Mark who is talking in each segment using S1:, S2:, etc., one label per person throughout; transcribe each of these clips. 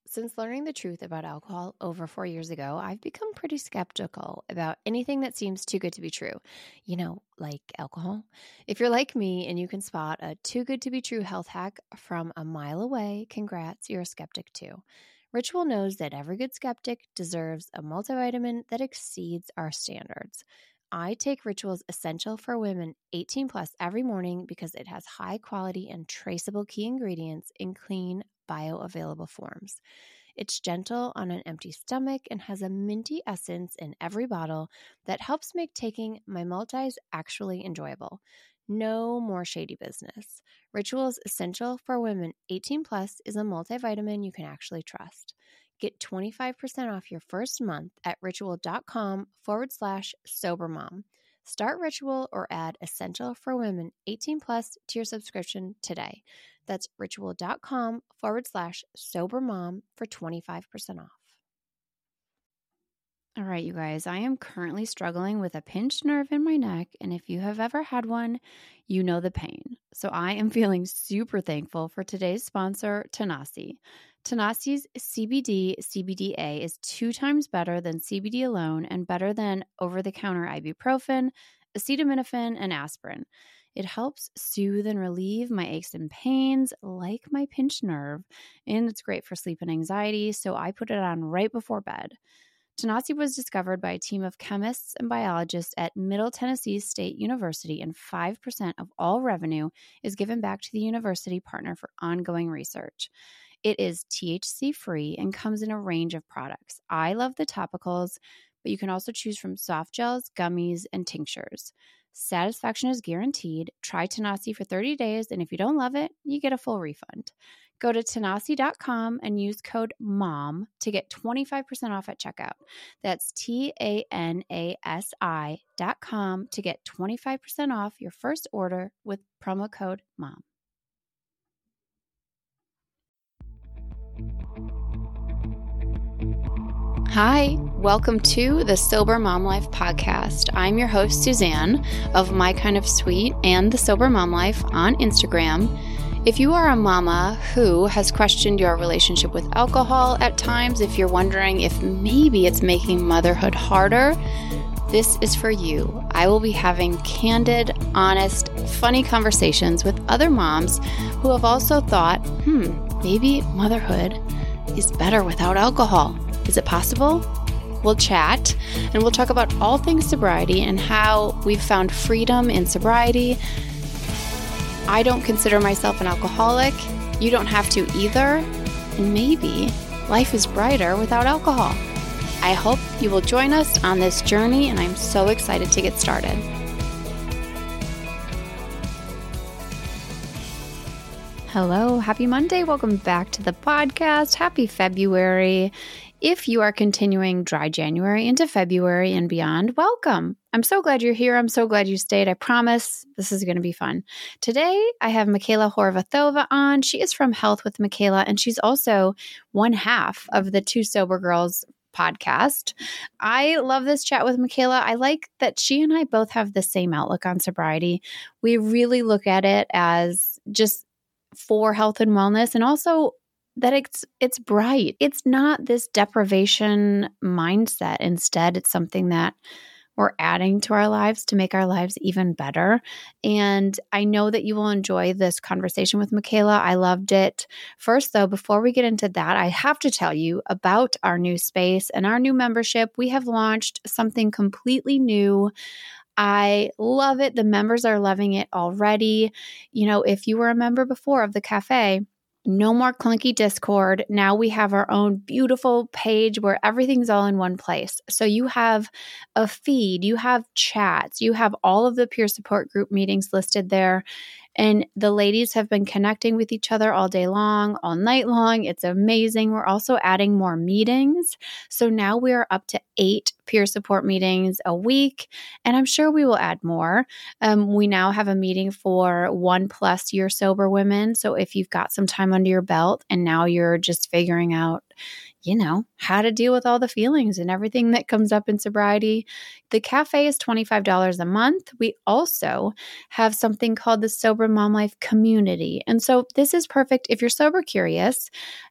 S1: Since learning the truth about alcohol over 4 years ago, I've become pretty skeptical about anything that seems too good to be true. Like alcohol. If you're like me and you can spot a too good to be true health hack from a mile away, congrats, you're a skeptic too. Ritual knows that every good skeptic deserves a multivitamin that exceeds our standards. I take Ritual's Essential for Women 18 plus every morning because it has high quality and traceable key ingredients in clean, bioavailable forms. It's gentle on an empty stomach and has a minty essence in every bottle that helps make taking my multis actually enjoyable. No more shady business. Ritual's Essential for Women 18 plus is a multivitamin you can actually trust. Get 25% off your first month at ritual.com/sobermom. Start Ritual or add Essential for Women 18 plus to your subscription today. That's ritual.com/sobermom for 25% off. All right, you guys, I am currently struggling with a pinched nerve in my neck, and if you have ever had one, you know the pain. So I am feeling super thankful for today's sponsor, Tanasi. Tanasi's CBD CBDA is 2 times better than CBD alone and better than over-the-counter ibuprofen, acetaminophen, and aspirin. It helps soothe and relieve my aches and pains, like my pinched nerve, and it's great for sleep and anxiety, so I put it on right before bed. Tanasi was discovered by a team of chemists and biologists at Middle Tennessee State University, and 5% of all revenue is given back to the university partner for ongoing research. It is THC-free and comes in a range of products. I love the topicals, but you can also choose from soft gels, gummies, and tinctures. Satisfaction is guaranteed. Try Tanasi for 30 days, and if you don't love it, you get a full refund. Go to Tanasi.com and use code MOM to get 25% off at checkout. That's TANASI.com to get 25% off your first order with promo code MOM. Hi, welcome to the Sober Mom Life podcast. I'm your host, Suzanne, of My Kind of Sweet and the Sober Mom Life on Instagram. If you are a mama who has questioned your relationship with alcohol at times, if you're wondering if maybe it's making motherhood harder, this is for you. I will be having candid, honest, funny conversations with other moms who have also thought, maybe motherhood is better without alcohol. Is it possible? We'll chat and we'll talk about all things sobriety and how we've found freedom in sobriety. I don't consider myself an alcoholic. You don't have to either. And maybe life is brighter without alcohol. I hope you will join us on this journey, and I'm so excited to get started. Hello, happy Monday. Welcome back to the podcast. Happy February. If you are continuing dry January into February and beyond, welcome. I'm so glad you're here. I'm so glad you stayed. I promise this is going to be fun. Today, I have Michaela Horvathova on. She is from Health with Michaela, and she's also one half of the Two Sober Girls podcast. I love this chat with Michaela. I like that she and I both have the same outlook on sobriety. We really look at it as just for health and wellness, and also that it's bright. It's not this deprivation mindset. Instead, it's something that we're adding to our lives to make our lives even better. And I know that you will enjoy this conversation with Michaela. I loved it. First, though, before we get into that, I have to tell you about our new space and our new membership. We have launched something completely new. I love it. The members are loving it already. You know, if you were a member before of the cafe, no more clunky Discord. Now we have our own beautiful page where everything's all in one place. So you have a feed, you have chats, you have all of the peer support group meetings listed there. And the ladies have been connecting with each other all day long, all night long. It's amazing. We're also adding more meetings. So now we are up to 8 peer support meetings a week, and I'm sure we will add more. We now have a meeting for 1+ year sober women. So if you've got some time under your belt and now you're just figuring out, how to deal with all the feelings and everything that comes up in sobriety, the cafe is $25 a month. We also have something called the Sober Mom Life Community. And so this is perfect if you're sober curious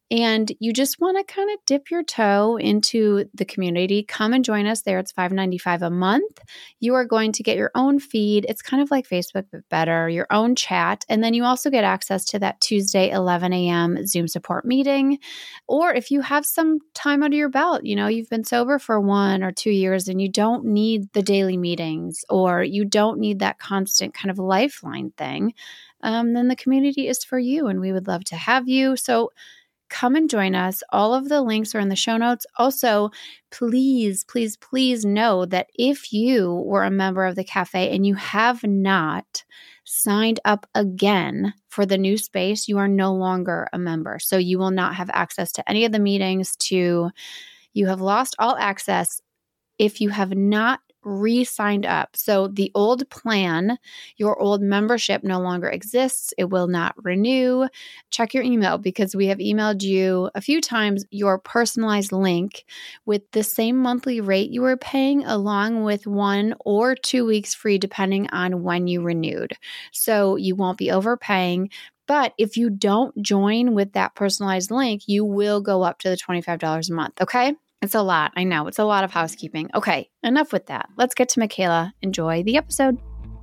S1: and you just want to kind of dip your toe into the community, come and join us there. It's $5.95 a month. You are going to get your own feed. It's kind of like Facebook, but better, your own chat. And then you also get access to that Tuesday, 11 a.m. Zoom support meeting. Or if you have some time under your belt, you've been sober for 1 or 2 years and you don't need the daily meetings, or you don't need that constant kind of lifeline thing, then the community is for you and we would love to have you. So come and join us. All of the links are in the show notes. Also, please, please, please know that if you were a member of the cafe and you have not signed up again for the new space, you are no longer a member. So you will not have access to any of the meetings. You have lost all access if you have not re-signed up. So the old plan, your old membership no longer exists. It will not renew. Check your email, because we have emailed you a few times your personalized link with the same monthly rate you were paying, along with 1 or 2 weeks free, depending on when you renewed. So you won't be overpaying. But if you don't join with that personalized link, you will go up to the $25 a month. Okay? It's a lot. I know. It's a lot of housekeeping. Okay, enough with that. Let's get to Michaela. Enjoy the episode.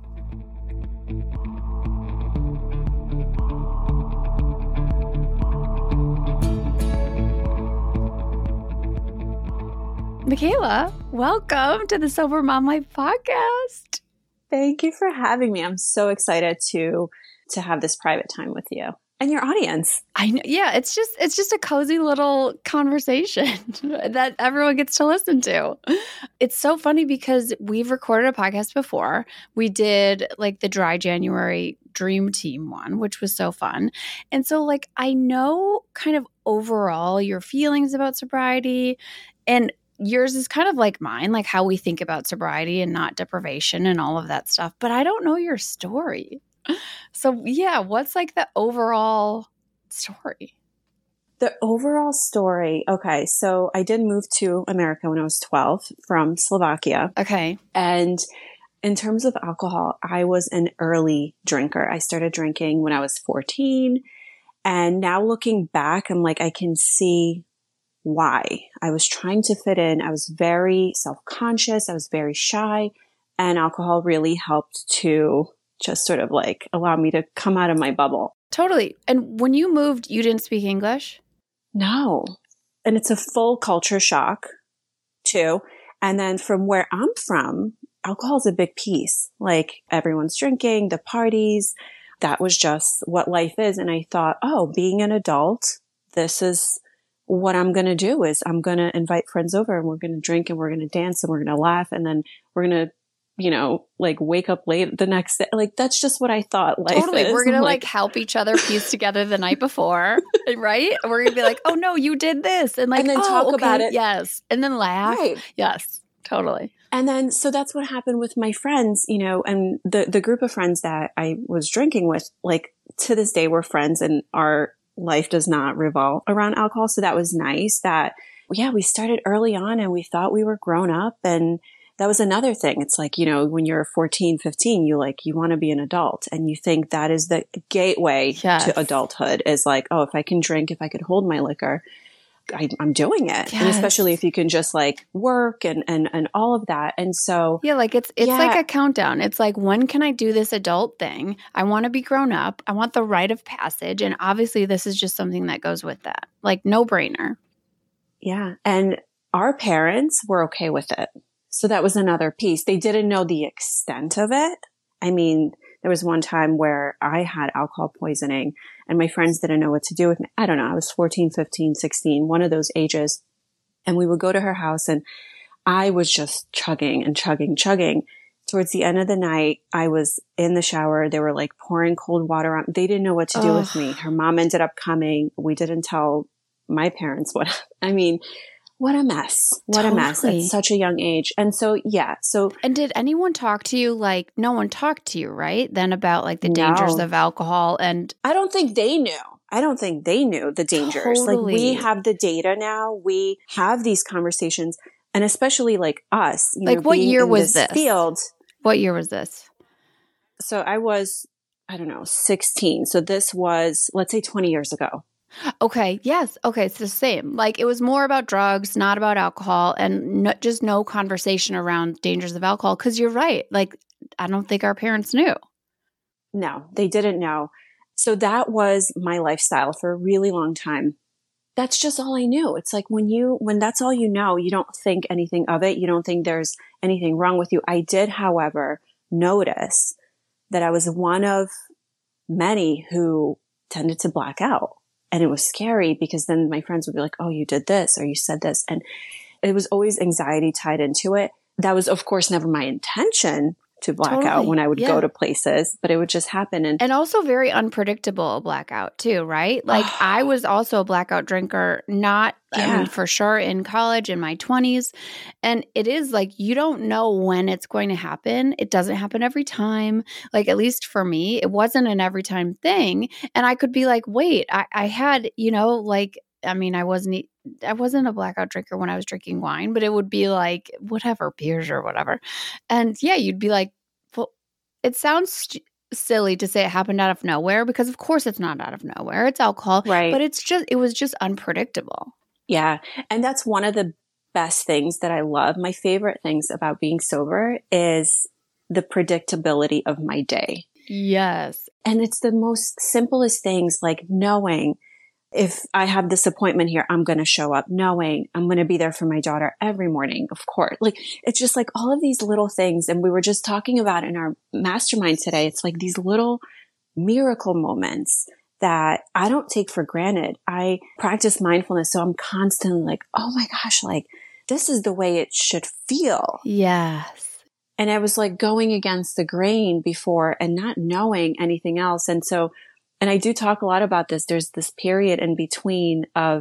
S1: Michaela, welcome to the Sober Mom Life podcast.
S2: Thank you for having me. I'm so excited to have this private time with you and your audience.
S1: I know. Yeah, it's just a cozy little conversation that everyone gets to listen to. It's so funny because we've recorded a podcast before. We did like the Dry January Dream Team one, which was so fun. And so I know kind of overall your feelings about sobriety, and yours is kind of like mine, like how we think about sobriety and not deprivation and all of that stuff. But I don't know your story. So yeah, what's the overall story?
S2: The overall story. Okay. So I did move to America when I was 12 from Slovakia.
S1: Okay.
S2: And in terms of alcohol, I was an early drinker. I started drinking when I was 14. And now looking back, I'm I can see why. I was trying to fit in. I was very self-conscious. I was very shy, and alcohol really helped to just sort of allow me to come out of my bubble.
S1: Totally. And when you moved, you didn't speak English?
S2: No. And it's a full culture shock too. And then from where I'm from, alcohol is a big piece. Everyone's drinking, the parties, that was just what life is. And I thought, being an adult, this is what I'm going to do. Is I'm going to invite friends over and we're going to drink and we're going to dance and we're going to laugh. And then we're going to wake up late the next day. That's just what I thought life
S1: totally
S2: is.
S1: We're going to help each other piece together the night before, right? We're going to be like, oh no, you did this. And
S2: and then talk about it.
S1: Yes. And then laugh.
S2: Right.
S1: Yes, totally.
S2: And then, so that's what happened with my friends, and the group of friends that I was drinking with, to this day, we're friends and our life does not revolve around alcohol. So that was nice that, we started early on and we thought we were grown up. And that was another thing. It's when you're 14, 15, you want to be an adult and you think that is the gateway to adulthood is if I can drink, if I could hold my liquor, I'm doing it. Yes. And especially if you can just work and all of that. And so,
S1: it's like a countdown. It's when can I do this adult thing? I want to be grown up. I want the rite of passage. And obviously this is just something that goes with that. No brainer.
S2: Yeah. And our parents were okay with it. So that was another piece. They didn't know the extent of it. I mean, there was one time where I had alcohol poisoning and my friends didn't know what to do with me. I don't know. I was 14, 15, 16, one of those ages. And we would go to her house and I was just chugging and chugging. Towards the end of the night, I was in the shower. They were pouring cold water on. They didn't know what to do with me. Her mom ended up coming. We didn't tell my parents what a mess. What a mess at such a young age. And so,
S1: And did anyone talk to you? No one talked to you, right? Then about the dangers of alcohol and...
S2: I don't think they knew. The dangers.
S1: Totally.
S2: We have the data now. We have these conversations. And especially us,
S1: what year was this?
S2: Field.
S1: What year was this?
S2: So I was, 16. So this was, let's say 20 years ago.
S1: Okay. Yes. Okay. It's the same. Like it was more about drugs, not about alcohol, and just no conversation around dangers of alcohol. Because you're right. Like I don't think our parents knew.
S2: No, they didn't know. So that was my lifestyle for a really long time. That's just all I knew. It's like when that's all you know, you don't think anything of it. You don't think there's anything wrong with you. I did, however, notice that I was one of many who tended to black out. And it was scary because then my friends would be like, oh, you did this or you said this. And it was always anxiety tied into it. That was, of course, never my intention to black out when I would go to places, but it would just happen. And
S1: also very unpredictable blackout too, right? Like I was also a blackout drinker, I mean, for sure in college in my 20s. And it is like, you don't know when it's going to happen. It doesn't happen every time. Like, at least for me, it wasn't an every time thing. And I could be like, wait, I had, like, I mean, I wasn't a blackout drinker when I was drinking wine, but it would be like whatever, beers or whatever. And yeah, you'd be like, well, it sounds silly to say it happened out of nowhere because of course it's not out of nowhere. It's alcohol.
S2: Right.
S1: But it was just unpredictable.
S2: Yeah. And that's one of the best things that I love. My favorite things about being sober is the predictability of my day.
S1: Yes.
S2: And it's the most simplest things, like knowing if I have this appointment here, I'm going to show up, knowing I'm going to be there for my daughter every morning, of course. Like, it's just like all of these little things. And we were just talking about in our mastermind today. It's like these little miracle moments that I don't take for granted. I practice mindfulness. So I'm constantly like, oh my gosh, like this is the way it should feel.
S1: Yes.
S2: And I was like going against the grain before and not knowing anything else. And I do talk a lot about this. There's this period in between of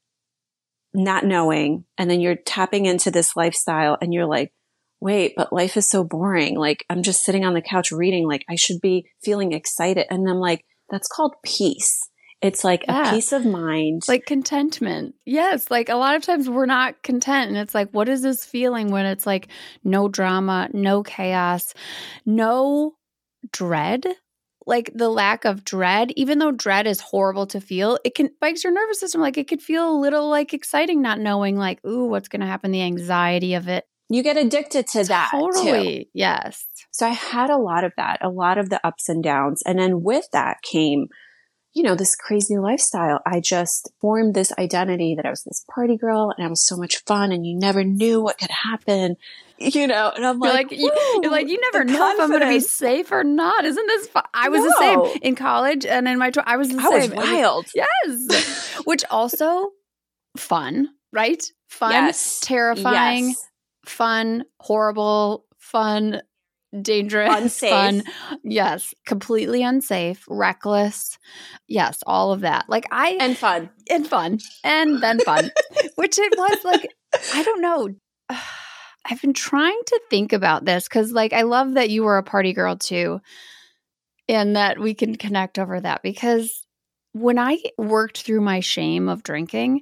S2: not knowing, and then you're tapping into this lifestyle and you're like, wait, but life is so boring. Like I'm just sitting on the couch reading, like I should be feeling excited. And I'm like, that's called peace. It's like a peace of mind.
S1: Like contentment. Yes. Like a lot of times we're not content. And it's like, what is this feeling when it's like no drama, no chaos, no dread? Like the lack of dread, even though dread is horrible to feel, it spikes your nervous system. Like it could feel a little like exciting, not knowing like, ooh, what's going to happen, the anxiety of it.
S2: You get addicted to that
S1: totally.
S2: Too.
S1: Yes.
S2: So I had a lot of that, a lot of the ups and downs. And then with that came, this crazy lifestyle. I just formed this identity that I was this party girl and I was so much fun and you never knew what could happen, and I'm like,
S1: you're like, you never know if I'm going to be safe or not. Isn't this fun? I was the same in college and in my, I was the same.
S2: I was wild.
S1: Yes. Which also fun, right? Fun, yes. Terrifying, yes. Fun, horrible, fun, dangerous,
S2: unsafe.
S1: Fun. Yes. Completely unsafe, reckless. Yes. All of that. Like
S2: and fun.
S1: And fun. And then fun. Which it was like, I don't know. I've been trying to think about this because like, I love that you were a party girl too. And that we can connect over that because when I worked through my shame of drinking,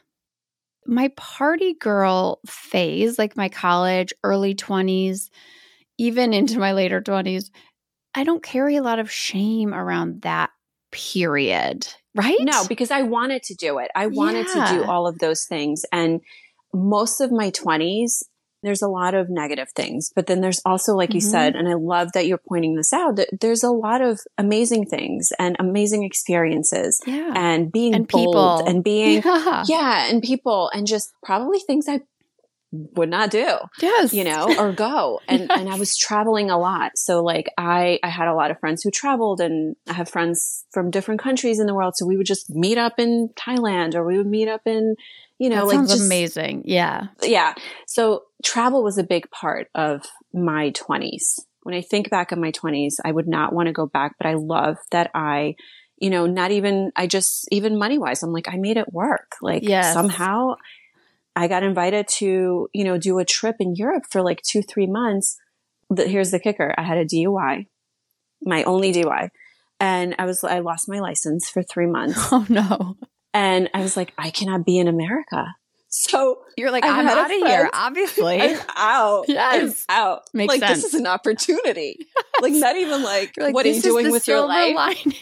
S1: my party girl phase, like my college, early 20s, even into my later 20s, I don't carry a lot of shame around that period, right?
S2: No, because I wanted to do it. I wanted to do all of those things. And most of my 20s, there's a lot of negative things. But then there's also, like you said, and I love that you're pointing this out, that there's a lot of amazing things and amazing experiences and being bold people. And being, and people and just probably things I would not do, or go. And I was traveling a lot. So like I had a lot of friends who traveled and I have friends from different countries in the world. So we would just meet up in Thailand or we would meet up in,
S1: that like sounds amazing. Yeah.
S2: Yeah. So travel was a big part of my 20s. When I think back on my 20s, I would not want to go back, but I love that I, even money wise, I'm like, I made it work. Like somehow I got invited to, do a trip in Europe for like 2-3 months. Here's the kicker. I had a DUI, my only DUI. And I lost my license for 3 months.
S1: Oh no.
S2: And I was like, I cannot be in America. So
S1: you're like, I'm out of here, obviously.
S2: I'm out.
S1: Yes.
S2: I'm out.
S1: Makes sense.
S2: This is an opportunity. Like not even like what are you doing with your life?
S1: Lining.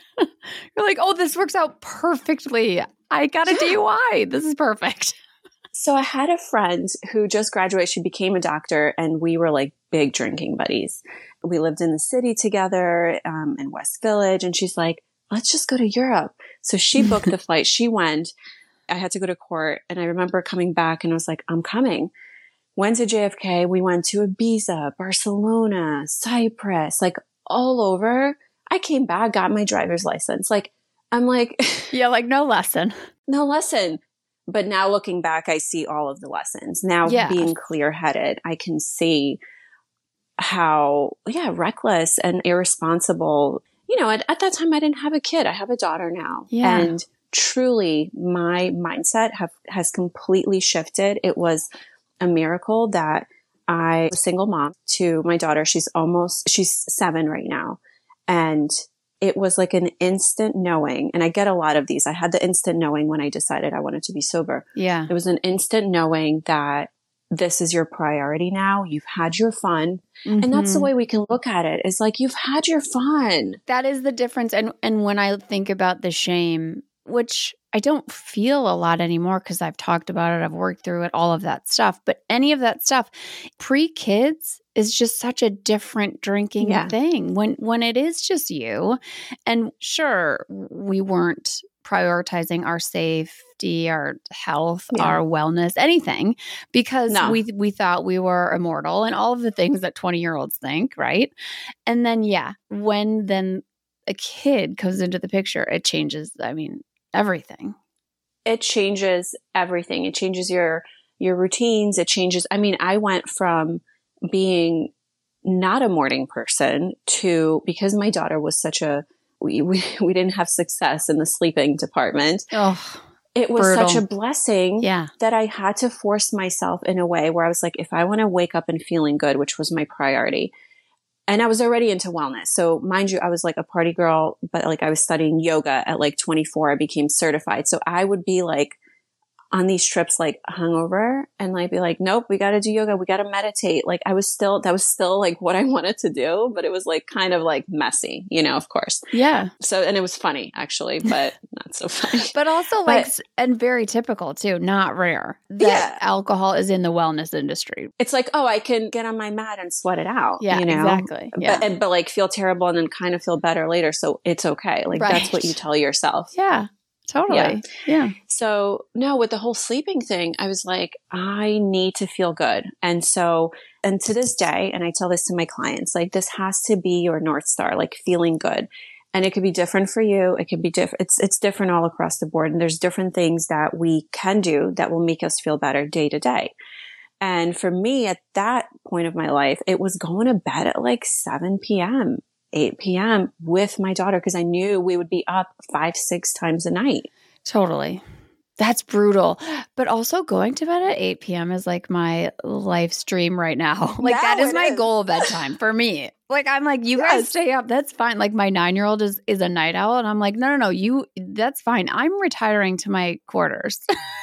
S1: You're like, oh, this works out perfectly. I got a DUI. This is perfect.
S2: So I had a friend who just graduated. She became a doctor, and we were like big drinking buddies. We lived in the city together in West Village, and she's like, let's just go to Europe. So she booked the flight. She went. I had to go to court, and I remember coming back, and I was like, I'm coming. Went to JFK. We went to Ibiza, Barcelona, Cyprus, like all over. I came back, got my driver's license. Like, I'm like,
S1: yeah, like no lesson.
S2: No lesson. But now looking back, I see all of the lessons. Now being clear-headed, I can see how, reckless and irresponsible. You know, at that time, I didn't have a kid. I have a daughter now.
S1: Yeah.
S2: And truly, my mindset has completely shifted. It was a miracle that I was a single mom to my daughter. She's 7 right now. And it was like an instant knowing. And I get a lot of these. I had the instant knowing when I decided I wanted to be sober.
S1: Yeah.
S2: It was an instant knowing that this is your priority now. You've had your fun. Mm-hmm. And that's the way we can look at it. It's like, you've had your fun.
S1: That is the difference. And when I think about the shame, which I don't feel a lot anymore because I've talked about it, I've worked through it, all of that stuff. But any of that stuff, pre-kids is just such a different drinking thing when it is just you. And sure, we weren't prioritizing our safety, our health, our wellness, anything, because we thought we were immortal and all of the things that 20-year-olds think, right? And then, when then a kid comes into the picture, it changes, everything.
S2: It changes everything. It changes your routines. It changes. I went from being not a morning person to, because my daughter was we didn't have success in the sleeping department.
S1: Oh,
S2: it was
S1: brutal.
S2: such a blessing that I had to force myself in a way where I was like, if I want to wake up and feeling good, which was my priority. And I was already into wellness. So mind you, I was like a party girl, but like I was studying yoga at like 24. I became certified. So I would be like on these trips, like hungover, and like be like, nope, we got to do yoga. We got to meditate. Like that was still like what I wanted to do, but it was like kind of like messy, of course.
S1: Yeah.
S2: So, and it was funny actually, but not so funny.
S1: But also and very typical too, not rare that alcohol is in the wellness industry.
S2: It's like, oh, I can get on my mat and sweat it out.
S1: Yeah, exactly. Yeah.
S2: But like feel terrible and then kind of feel better later. So it's okay. Like that's what you tell yourself.
S1: Yeah. Totally. Yeah.
S2: So no, with the whole sleeping thing, I was like, I need to feel good. And to this day, and I tell this to my clients, like this has to be your North Star, like feeling good. And it could be different for you. It could be different. It's different all across the board. And there's different things that we can do that will make us feel better day to day. And for me at that point of my life, it was going to bed at like 7 p.m. 8 p.m. with my daughter because I knew we would be up 5-6 times a night.
S1: Totally. That's brutal. But also going to bed at 8 p.m. is like my life stream right now. Like that is my goal bedtime for me. Like I'm like, you guys stay up. That's fine. Like my 9-year-old is a night owl. And I'm like, no, that's fine. I'm retiring to my quarters.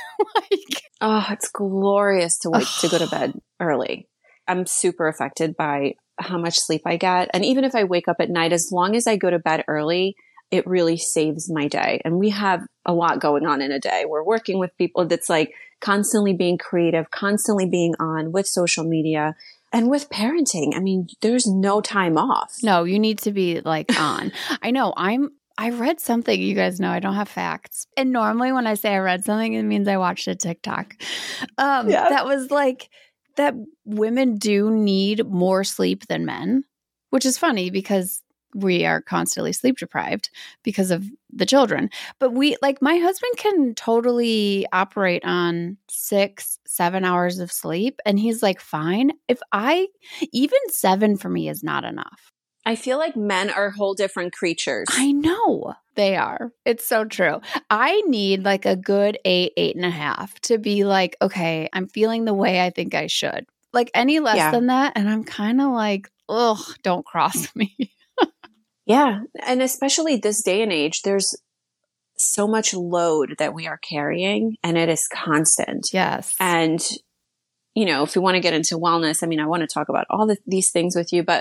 S2: It's glorious to go to bed early. I'm super affected by how much sleep I get. And even if I wake up at night, as long as I go to bed early, it really saves my day. And we have a lot going on in a day. We're working with people that's like constantly being creative, constantly being on with social media and with parenting. There's no time off.
S1: No, you need to be like on. I know I read something, you guys know I don't have facts. And normally when I say I read something, it means I watched a TikTok. That was like, that women do need more sleep than men, which is funny because we are constantly sleep deprived because of the children. But my husband can totally operate on 6-7 hours of sleep. And he's like, fine. Even 7 for me is not enough.
S2: I feel like men are whole different creatures.
S1: I know they are. It's so true. I need like a good 8.5 to be like, okay, I'm feeling the way I think I should. Like any less than that. And I'm kind of like, ugh, don't cross me.
S2: Yeah. And especially this day and age, there's so much load that we are carrying and it is constant.
S1: Yes.
S2: And, if we want to get into wellness, I want to talk about all these things with you, but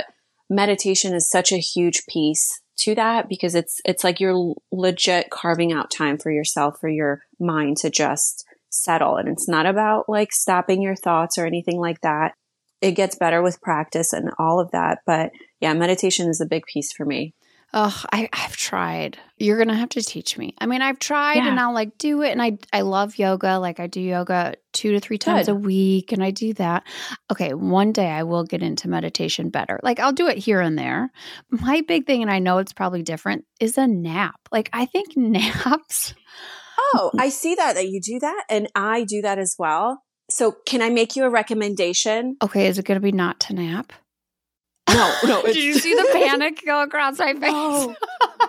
S2: meditation is such a huge piece to that, because it's like you're legit carving out time for yourself, for your mind to just settle. And it's not about like stopping your thoughts or anything like that. It gets better with practice and all of that. But yeah, meditation is a big piece for me.
S1: Oh, I've tried. You're going to have to teach me. I mean, I've tried and I'll like do it. And I love yoga. Like I do yoga 2 to 3 times a week and I do that. Okay. One day I will get into meditation better. Like I'll do it here and there. My big thing, and I know it's probably different, is a nap. Like I think naps.
S2: Oh, I see that you do that. And I do that as well. So can I make you a recommendation?
S1: Okay. Is it going to be not to nap?
S2: No.
S1: Did you see the panic go across my face?
S2: Oh,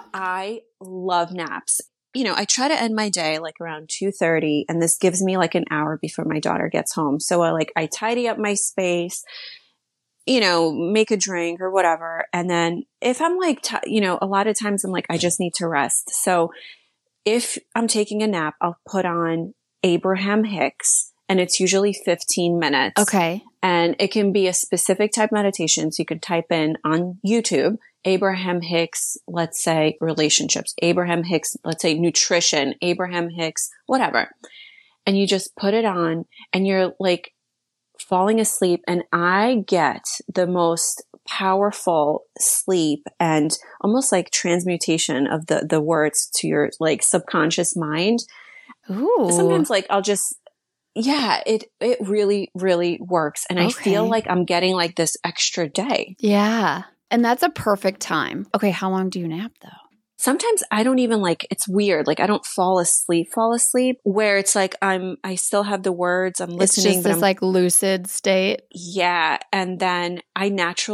S2: I love naps. You know, I try to end my day like around 2:30, and this gives me like an hour before my daughter gets home. So I tidy up my space, you know, make a drink or whatever. And then if I'm like, a lot of times I'm like, I just need to rest. So if I'm taking a nap, I'll put on Abraham Hicks, and it's usually 15 minutes.
S1: Okay.
S2: And it can be a specific type meditation. So you could type in on YouTube, Abraham Hicks, let's say relationships, Abraham Hicks, let's say nutrition, Abraham Hicks, whatever. And you just put it on and you're like falling asleep. And I get the most powerful sleep and almost like transmutation of the words to your like subconscious mind.
S1: Ooh.
S2: Sometimes like I'll just, yeah, it really, really works. And I feel like I'm getting like this extra day.
S1: Yeah. And that's a perfect time. Okay. How long do you nap though?
S2: Sometimes I don't even it's weird. Like I don't fall asleep where it's like I still have the words, I'm listening.
S1: It's just this like lucid state.
S2: Yeah. And then I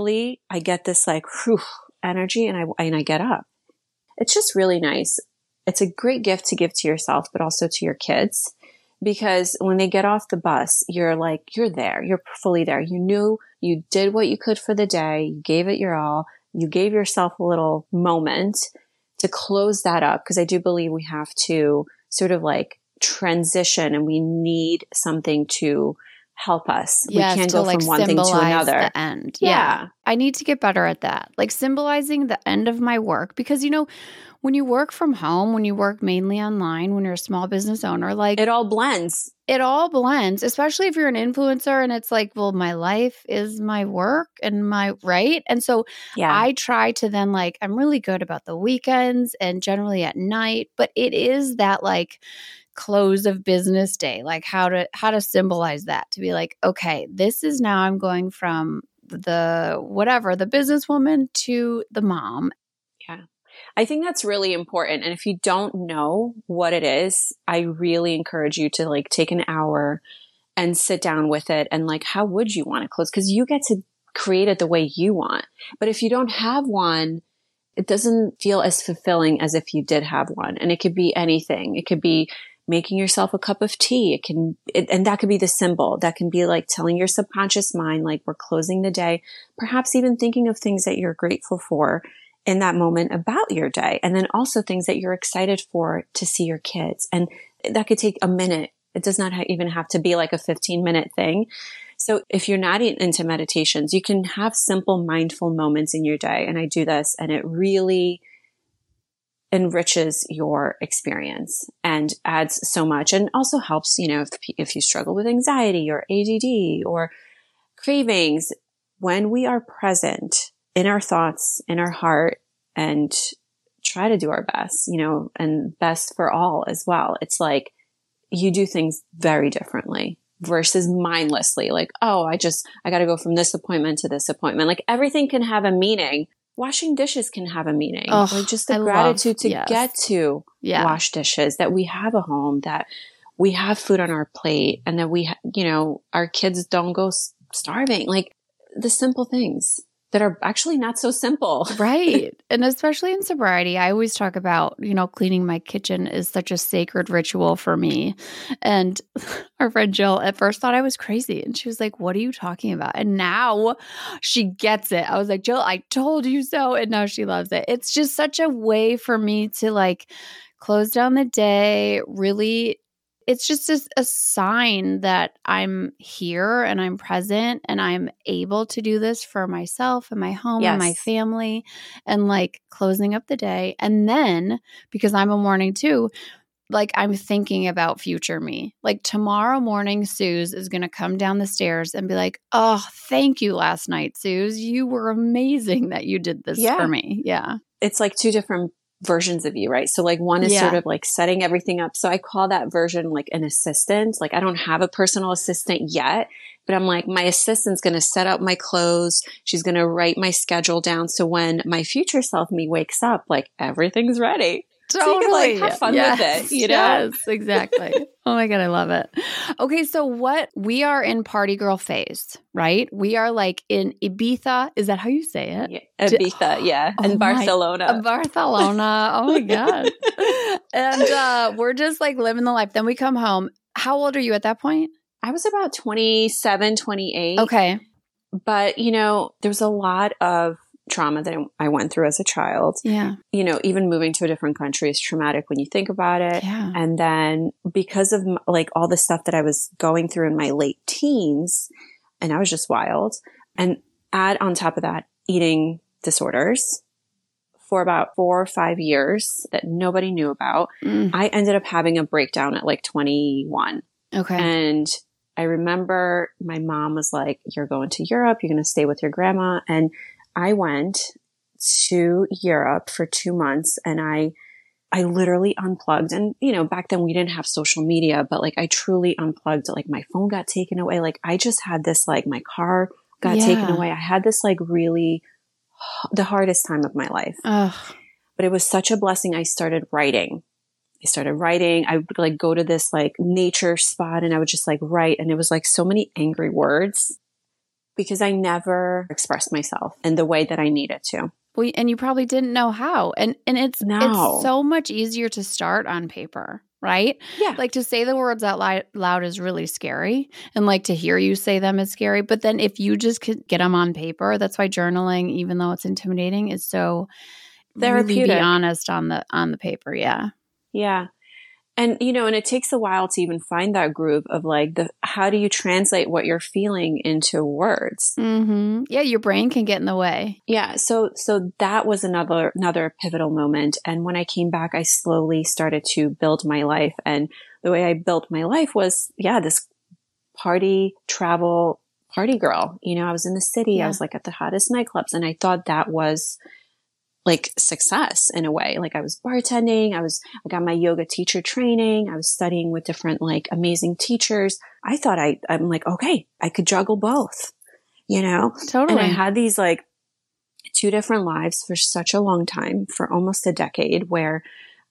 S2: get this like energy and I get up. It's just really nice. It's a great gift to give to yourself, but also to your kids. Because when they get off the bus, you're there, you're fully there. You knew you did what you could for the day. You gave it your all. You gave yourself a little moment to close that up. Because I do believe we have to sort of like transition and we need something to help us.
S1: Yes,
S2: we can't go from one thing to another.
S1: The end. Yeah. I need to get better at that. Like symbolizing the end of my work. Because, when you work from home, when you work mainly online, when you're a small business owner, like
S2: it all blends.
S1: It all blends, especially if you're an influencer and it's like, well, my life is my work and right. And so I try to then like, I'm really good about the weekends and generally at night, but it is that like close of business day, like how to symbolize that, to be like, okay, this is now I'm going from the businesswoman to the mom.
S2: Yeah. I think that's really important. And if you don't know what it is, I really encourage you to like take an hour and sit down with it. And like, how would you want to close? Because you get to create it the way you want. But if you don't have one, it doesn't feel as fulfilling as if you did have one. And it could be anything. It could be making yourself a cup of tea. And that could be the symbol. That can be like telling your subconscious mind, like we're closing the day, perhaps even thinking of things that you're grateful for in that moment about your day. And then also things that you're excited for to see your kids. And that could take a minute. It does not even have to be like a 15-minute thing. So if you're not into meditations, you can have simple mindful moments in your day. And I do this and it really enriches your experience and adds so much, and also helps, if you struggle with anxiety or ADD or cravings, when we are present in our thoughts, in our heart, and try to do our best, and best for all as well. It's like you do things very differently versus mindlessly. Like, oh, I got to go from this appointment to this appointment. Like everything can have a meaning. Washing dishes can have a meaning. Like just the gratitude to get to wash dishes, that we have a home, that we have food on our plate, and that we, our kids don't go starving. Like the simple things that are actually not so simple.
S1: Right. And especially in sobriety, I always talk about, cleaning my kitchen is such a sacred ritual for me. And our friend Jill at first thought I was crazy. And she was like, what are you talking about? And now she gets it. I was like, Jill, I told you so. And now she loves it. It's just such a way for me to like close down the day, really it's just a sign that I'm here and I'm present and I'm able to do this for myself and my home and my family and like closing up the day. And then because I'm a morning too, like I'm thinking about future me. Like tomorrow morning, Suze is going to come down the stairs and be like, oh, thank you last night, Suze. You were amazing that you did this for me. Yeah.
S2: It's like two different versions of you, right? So like one is sort of like setting everything up. So I call that version like an assistant. Like I don't have a personal assistant yet, but I'm like, my assistant's going to set up my clothes. She's going to write my schedule down. So when my future self me wakes up, like everything's ready.
S1: Totally.
S2: So you can like have fun with it, you know?
S1: Yes, exactly. Oh my God, I love it. Okay, so we are in party girl phase, right? We are like in Ibiza. Is that how you say it?
S2: Yeah. Ibiza, yeah. And Barcelona.
S1: Barcelona. Oh my God. And we're just like living the life. Then we come home. How old are you at that point?
S2: I was about 27, 28.
S1: Okay.
S2: But, you know, there was a lot of trauma that I went through as a child.
S1: Yeah.
S2: You know, even moving to a different country is traumatic when you think about it.
S1: Yeah.
S2: And then because of like all the stuff that I was going through in my late teens, and I was just wild, and add on top of that, eating disorders for about 4 or 5 years that nobody knew about. I ended up having a breakdown at like 21.
S1: Okay.
S2: And I remember my mom was like, you're going to Europe, you're going to stay with your grandma. And I went to Europe for 2 months and I literally unplugged. And, you know, back then we didn't have social media, but like I truly unplugged. Like my phone got taken away. Like I just had this, like my car got taken away. I had this like really the hardest time of my life. But it was such a blessing. I started writing. I would like go to this like nature spot and I would just like write. And it was like so many angry words, because I never expressed myself in the way that I needed to.
S1: Well, and you probably didn't know how. And it's so much easier to start on paper, right?
S2: Yeah.
S1: Like to say the words out loud is really scary. And like to hear you say them is scary. But then if you just could get them on paper, that's why journaling, even though it's intimidating, is so therapeutic. Really be honest on the paper. Yeah.
S2: Yeah. And, you know, and it takes a while to even find that groove of like how do you translate what you're feeling into words?
S1: Mm-hmm. Yeah. Your brain can get in the way.
S2: Yeah. So that was another pivotal moment. And when I came back, I slowly started to build my life. And the way I built my life was, this party girl. You know, I was in the city. I was like at the hottest nightclubs. And I thought that was like success in a way. Like I was bartending. I got my yoga teacher training. I was studying with different like amazing teachers. I thought I'm like, okay, I could juggle both, you know?
S1: Totally.
S2: And I had these like 2 different lives for such a long time, for almost a decade, where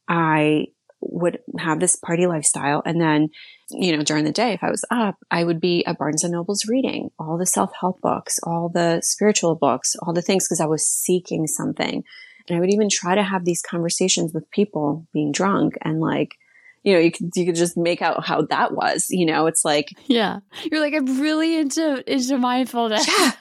S2: I would have this party lifestyle. And then, you know, during the day, if I was up, I would be at Barnes and Noble's reading all the self-help books, all the spiritual books, all the things, because I was seeking something. And I would even try to have these conversations with people being drunk, and like, you know, you could just make out how that was, you know, it's like,
S1: yeah, you're like, I'm really into mindfulness.
S2: Yeah.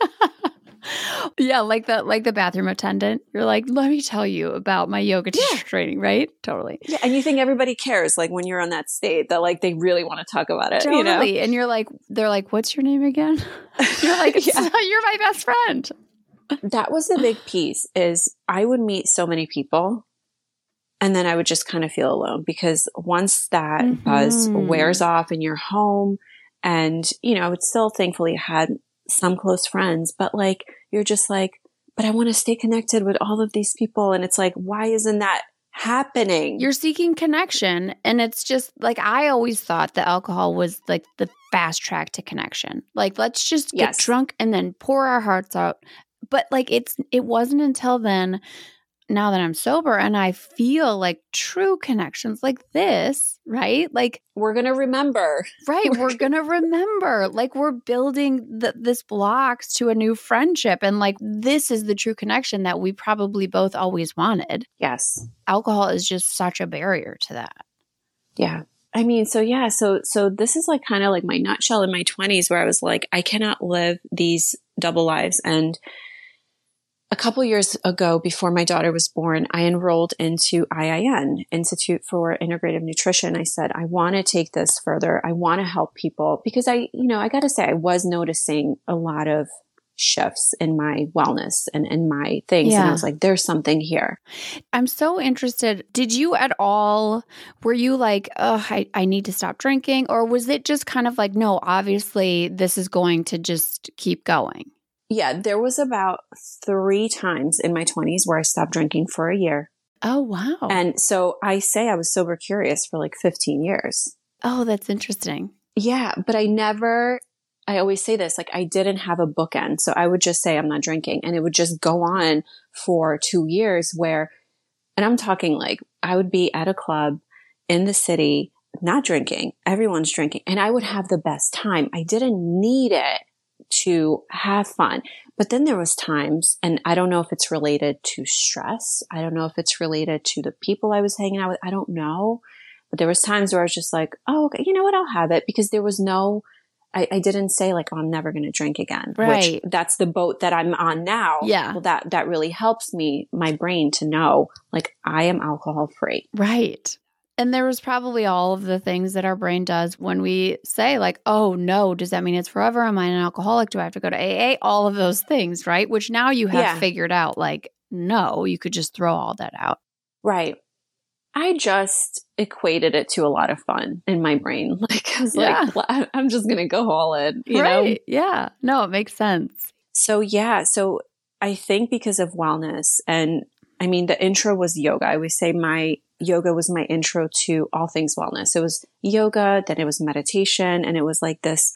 S1: Yeah, like the bathroom attendant. You're like, let me tell you about my yoga teacher training, right? Totally.
S2: Yeah, and you think everybody cares, like when you're on that state, that like they really want to talk about it.
S1: Totally.
S2: You know?
S1: And you're like, they're like, what's your name again? You're like, you're my best friend.
S2: That was the big piece, is I would meet so many people and then I would just kind of feel alone, because once that buzz wears off and you're home, and, you know, I would still thankfully had some close friends, but like, you're just like, but I want to stay connected with all of these people. And it's like, why isn't that happening?
S1: You're seeking connection. And it's just like, I always thought that alcohol was like the fast track to connection. Like, let's just get drunk and then pour our hearts out. But like, it wasn't until then, now that I'm sober and I feel like true connections like this, right? Like,
S2: we're going to remember.
S1: Right. We're going to remember. Like, we're building this blocks to a new friendship. And like, this is the true connection that we probably both always wanted.
S2: Yes.
S1: Alcohol is just such a barrier to that.
S2: Yeah. I mean, so this is like kind of like my nutshell in my 20s, where I was like, I cannot live these double lives. And a couple years ago, before my daughter was born, I enrolled into IIN, Institute for Integrative Nutrition. I said, I want to take this further. I want to help people because I got to say, I was noticing a lot of shifts in my wellness and in my things. And I was like, there's something here.
S1: I'm so interested. Did you at all, were you like, oh, I need to stop drinking? Or was it just kind of like, no, obviously this is going to just keep going?
S2: Yeah, there was about 3 times in my 20s where I stopped drinking for a year.
S1: Oh, wow.
S2: And so I say I was sober curious for like 15 years.
S1: Oh, that's interesting.
S2: Yeah, but I always say this, like I didn't have a bookend. So I would just say I'm not drinking and it would just go on for 2 years where, and I'm talking like I would be at a club in the city, not drinking, everyone's drinking, and I would have the best time. I didn't need it to have fun. But then there was times, and I don't know if it's related to stress. I don't know if it's related to the people I was hanging out with. I don't know. But there was times where I was just like, oh, okay, you know what? I'll have it because there was I didn't say like, oh, I'm never going to drink again.
S1: Right.
S2: Which that's the boat that I'm on now.
S1: Yeah.
S2: Well, that really helps me, my brain to know like I am alcohol free.
S1: Right. And there was probably all of the things that our brain does when we say like, oh no, does that mean it's forever? Am I an alcoholic? Do I have to go to AA? All of those things, right? Which now you have figured out like, no, you could just throw all that out.
S2: Right. I just equated it to a lot of fun in my brain. Like, I was like, well, I'm just going to go all in, you know?
S1: Yeah. No, it makes sense.
S2: So I think because of wellness, and I mean, the intro was yoga. I always say my yoga was my intro to all things wellness. It was yoga, then it was meditation, and it was like this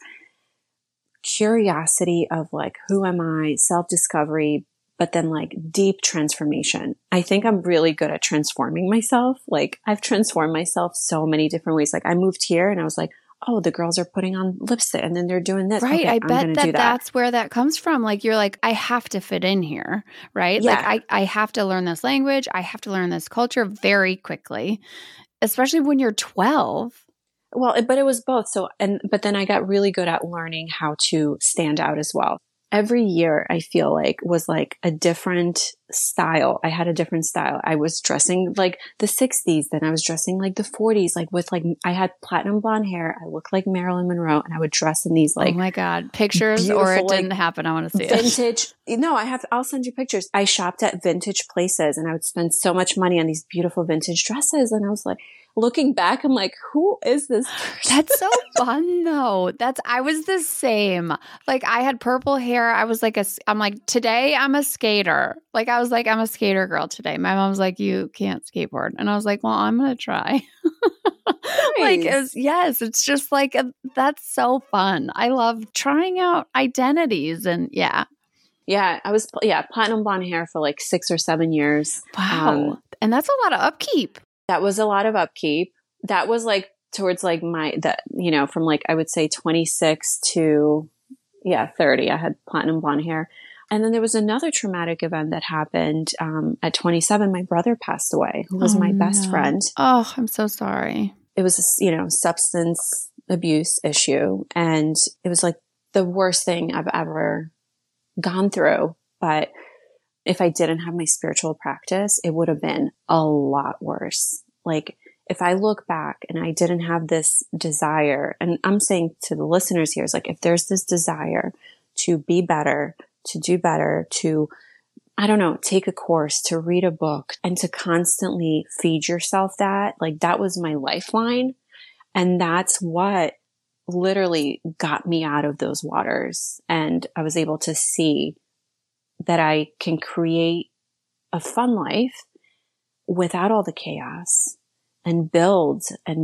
S2: curiosity of like, who am I? Self-discovery, but then like deep transformation. I think I'm really good at transforming myself. Like I've transformed myself so many different ways. Like I moved here and I was like, oh, the girls are putting on lipstick and then they're doing this.
S1: Right.
S2: Okay,
S1: I bet that's where that comes from. Like you're like, I have to fit in here. Right.
S2: Yeah.
S1: Like I have to learn this language. I have to learn this culture very quickly, especially when you're 12.
S2: Well, but it was both. But then I got really good at learning how to stand out as well. Every year I feel like was like a different style. I had a different style. I was dressing like the 60s. Then I was dressing like the 40s, like with like, I had platinum blonde hair. I looked like Marilyn Monroe and I would dress in these like,
S1: oh my God, pictures or it didn't happen. I want to see
S2: vintage. No, I'll send you pictures. I shopped at vintage places and I would spend so much money on these beautiful vintage dresses. And I was like, looking back, I'm like, who is this person?
S1: That's so fun though. I was the same. Like I had purple hair. I was like, I'm like, today I'm a skater. Like I was like, I'm a skater girl today. My mom's like, you can't skateboard. And I was like, well, I'm going to try. Like, it's just like, that's so fun. I love trying out identities and
S2: Yeah, I was, platinum blonde hair for like 6 or 7 years.
S1: Wow. And that's a lot of upkeep.
S2: That was a lot of upkeep. That was like towards like from like, I would say 26 to 30, I had platinum blonde hair. And then there was another traumatic event that happened at 27. My brother passed away, who was my best friend.
S1: Oh, I'm so sorry.
S2: It was a, substance abuse issue. And it was like the worst thing I've ever gone through. But if I didn't have my spiritual practice, it would have been a lot worse. Like if I look back and I didn't have this desire, and I'm saying to the listeners here, is like, if there's this desire to be better, to do better, to, I don't know, take a course, to read a book and to constantly feed yourself that was my lifeline. And that's what literally got me out of those waters. And I was able to see that I can create a fun life without all the chaos and build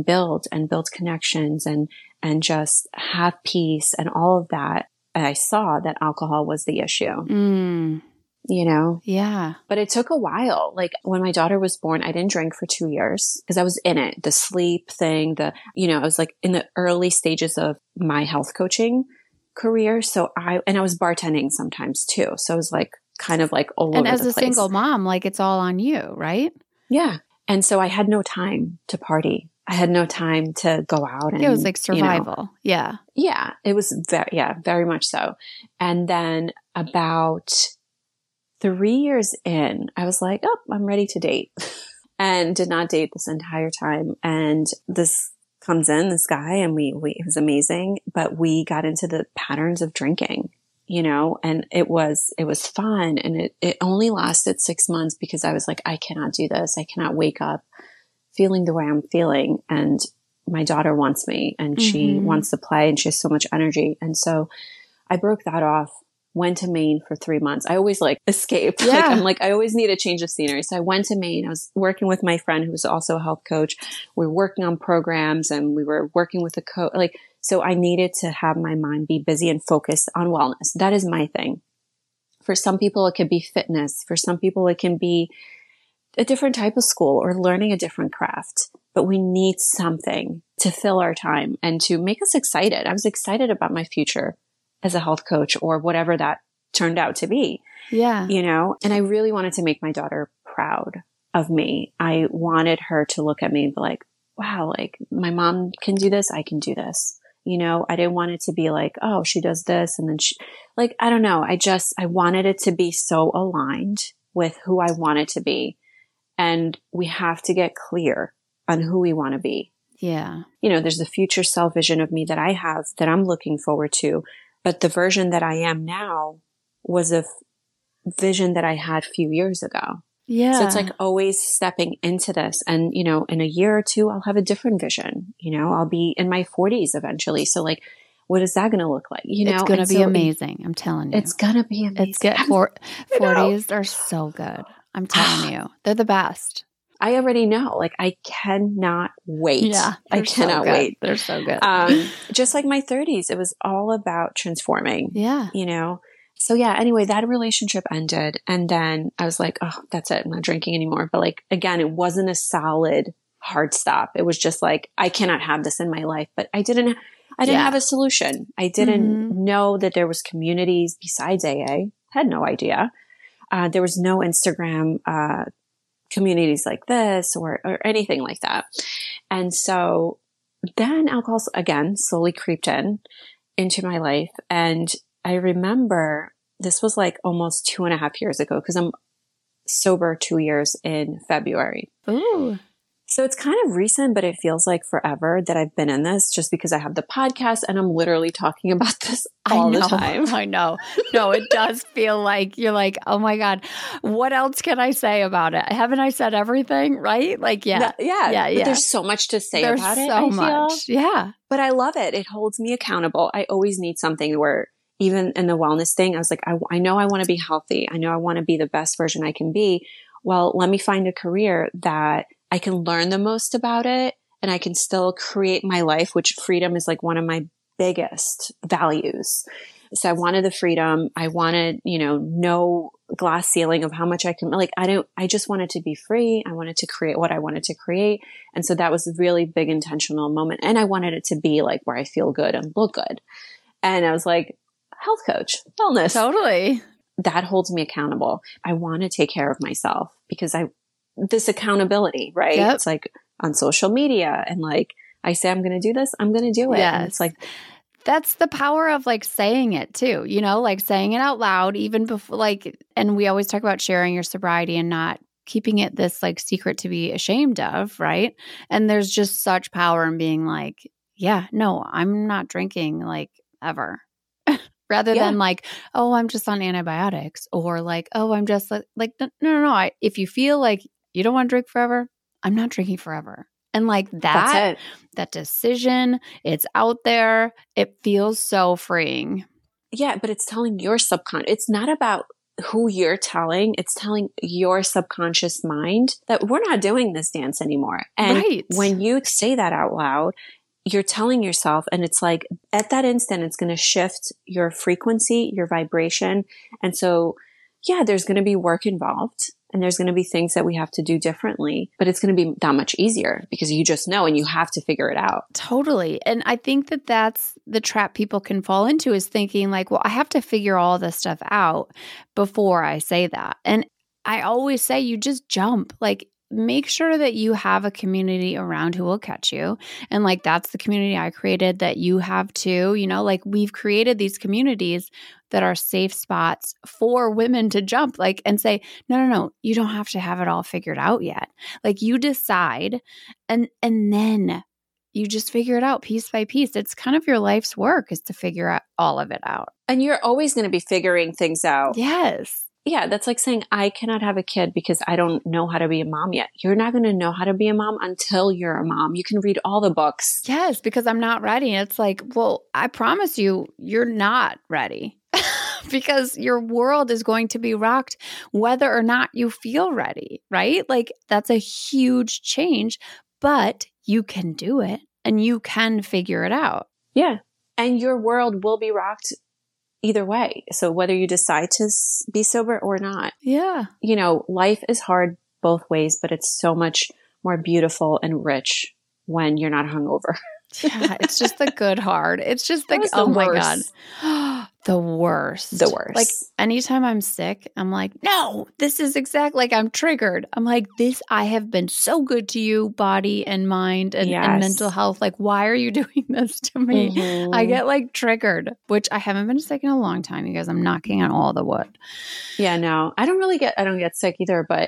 S2: connections and just have peace and all of that. And I saw that alcohol was the issue,
S1: Yeah.
S2: But it took a while. Like when my daughter was born, I didn't drink for 2 years because I was in it, the sleep thing, I was like in the early stages of my health coaching career. So I was bartending sometimes too. So I was like kind of like all over the place.
S1: And as a single mom, like it's all on you, right?
S2: Yeah. And so I had no time to party. I had no time to go out. And
S1: it was like survival. Yeah.
S2: Yeah. It was very much so. And then about 3 years in, I was like, oh, I'm ready to date and did not date this entire time. And this comes in, this guy, and it was amazing, but we got into the patterns of drinking, and it was fun. And it only lasted 6 months because I was like, I cannot do this. I cannot wake up feeling the way I'm feeling. And my daughter wants me and she wants to play and she has so much energy. And so I broke that off, went to Maine for 3 months. I always escape.
S1: Yeah.
S2: I always need a change of scenery. So I went to Maine. I was working with my friend who was also a health coach. We were working on programs and we were working with a coach. So I needed to have my mind be busy and focused on wellness. That is my thing. For some people, it could be fitness. For some people, it can be a different type of school or learning a different craft. But we need something to fill our time and to make us excited. I was excited about my future as a health coach or whatever that turned out to be.
S1: Yeah.
S2: And I really wanted to make my daughter proud of me. I wanted her to look at me and be like, wow, my mom can do this. I can do this. I didn't want it to be like, oh, she does this. And then I don't know. I wanted it to be so aligned with who I want it to be. And we have to get clear on who we want to be.
S1: Yeah.
S2: There's the future self vision of me that I have that I'm looking forward to. But the version that I am now was a vision that I had a few years ago.
S1: Yeah.
S2: So it's always stepping into this. And, in a year or two, I'll have a different vision. I'll be in my 40s eventually. So what is that going to look like?
S1: It's going to be amazing. I'm telling you.
S2: It's going to be amazing.
S1: It's good. 40s are so good. I'm telling you. They're the best.
S2: I already know. I cannot wait.
S1: Yeah.
S2: I cannot wait.
S1: They're so good.
S2: Just like my 30s, it was all about transforming.
S1: Yeah.
S2: So yeah, anyway, that relationship ended. And then I was like, oh, that's it. I'm not drinking anymore. But again, it wasn't a solid hard stop. It was just I cannot have this in my life. But I didn't have a solution. I didn't know that there was communities besides AA. Had no idea. There was no Instagram, communities like this or anything like that. And so then alcohol again slowly creeped into my life. And I remember this was almost 2.5 years ago because I'm sober 2 years in February.
S1: Ooh.
S2: So it's kind of recent, but it feels like forever that I've been in this just because I have the podcast and I'm literally talking about this all the time.
S1: I know. No, it does feel like you're like, oh my God, what else can I say about it? Haven't I said everything? Right? Yeah.
S2: But there's so much to say about it.
S1: So much. Yeah.
S2: But I love it. It holds me accountable. I always need something where even in the wellness thing, I was like, I know I want to be healthy. I know I want to be the best version I can be. Well, let me find a career that I can learn the most about it and I can still create my life, which freedom is one of my biggest values. So I wanted the freedom. I wanted, no glass ceiling of how much I can, I just wanted to be free. I wanted to create what I wanted to create. And so that was a really big intentional moment. And I wanted it to be where I feel good and look good. And I was like, health coach, wellness.
S1: Totally.
S2: That holds me accountable. I want to take care of myself because this accountability, right?
S1: Yep.
S2: It's on social media and I say, I'm going to do this, I'm going to do it.
S1: Yes.
S2: And it's
S1: that's the power of saying it too, saying it out loud, even before, and we always talk about sharing your sobriety and not keeping it this secret to be ashamed of. Right. And there's just such power in being yeah, no, I'm not drinking ever. Rather than oh, I'm just on antibiotics or oh, I'm just no. If you feel you don't want to drink forever, I'm not drinking forever. And that decision, it's out there. It feels so freeing.
S2: Yeah, but it's telling your subconscious. It's not about who you're telling. It's telling your subconscious mind that we're not doing this dance anymore. And when you say that out loud, you're telling yourself, and it's at that instant, it's going to shift your frequency, your vibration. And so, yeah, there's going to be work involved and there's going to be things that we have to do differently, but it's going to be that much easier because you just know and you have to figure it out.
S1: Totally. And I think that that's the trap people can fall into is thinking well, I have to figure all this stuff out before I say that. And I always say you just jump. make sure that you have a community around who will catch you. And like, that's the community I created that you have too. You know, like we've created these communities that are safe spots for women to jump like and say, no, you don't have to have it all figured out yet. Like you decide and then you just figure it out piece by piece. It's kind of your life's work is to figure out all of it out.
S2: And you're always going to be figuring things out.
S1: Yes.
S2: Yeah, that's like saying, I cannot have a kid because I don't know how to be a mom yet. You're not going to know how to be a mom until you're a mom. You can read all the books.
S1: Yes, because I'm not ready. It's like, well, I promise you, you're not ready because your world is going to be rocked whether or not you feel ready, right? Like that's a huge change, but you can do it and you can figure it out.
S2: Yeah. And your world will be rocked either way. So whether you decide to be sober or not.
S1: Yeah.
S2: You know, life is hard both ways, but it's so much more beautiful and rich when you're not hungover.
S1: Yeah, it's just the good hard. It's just the
S2: oh my God.
S1: The worst.
S2: The worst.
S1: Like anytime I'm sick, I'm like, no, this is exactly like I'm triggered. I'm like, I have been so good to you, body and mind and mental health. Like, why are you doing this to me? Mm-hmm. I get like triggered, which I haven't been sick in a long time, you guys. I'm knocking on all the wood.
S2: Yeah, no, I don't get sick either, but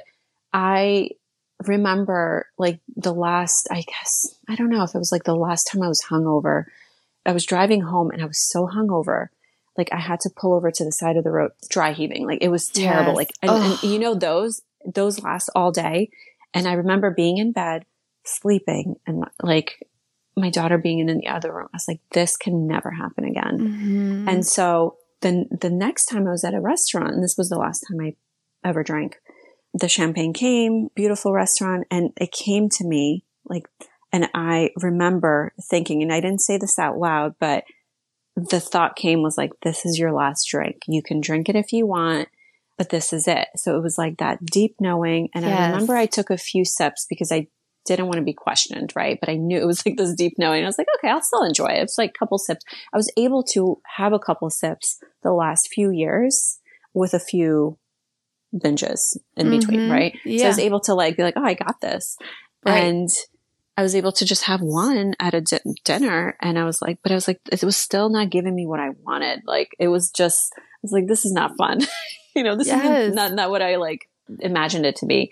S2: I remember like the last, I guess, I don't know if it was like the last time I was hungover. I was driving home and I was so hungover. Like I had to pull over to the side of the road, dry heaving. Like it was terrible.
S1: Yes.
S2: Like, and you know, those last all day. And I remember being in bed, sleeping and like my daughter being in the other room. I was like, this can never happen again.
S1: Mm-hmm.
S2: And so then the next time I was at a restaurant, and this was the last time I ever drank, the champagne came, beautiful restaurant. And it came to me like, and I remember thinking, and I didn't say this out loud, but the thought came was like, this is your last drink. You can drink it if you want, but this is it. So it was like that deep knowing. And I remember I took a few sips because I didn't want to be questioned, right? But I knew it was like this deep knowing. I was like, okay, I'll still enjoy it. It's like a couple sips. I was able to have a couple sips the last few years with a few binges in between, right? Yeah. So I was able to like be like, oh, I got this. Right. And I was able to just have one at a dinner. And I was like, it was still not giving me what I wanted. Like, it was just, I was like, this is not fun. You know, this is not what I like imagined it to be.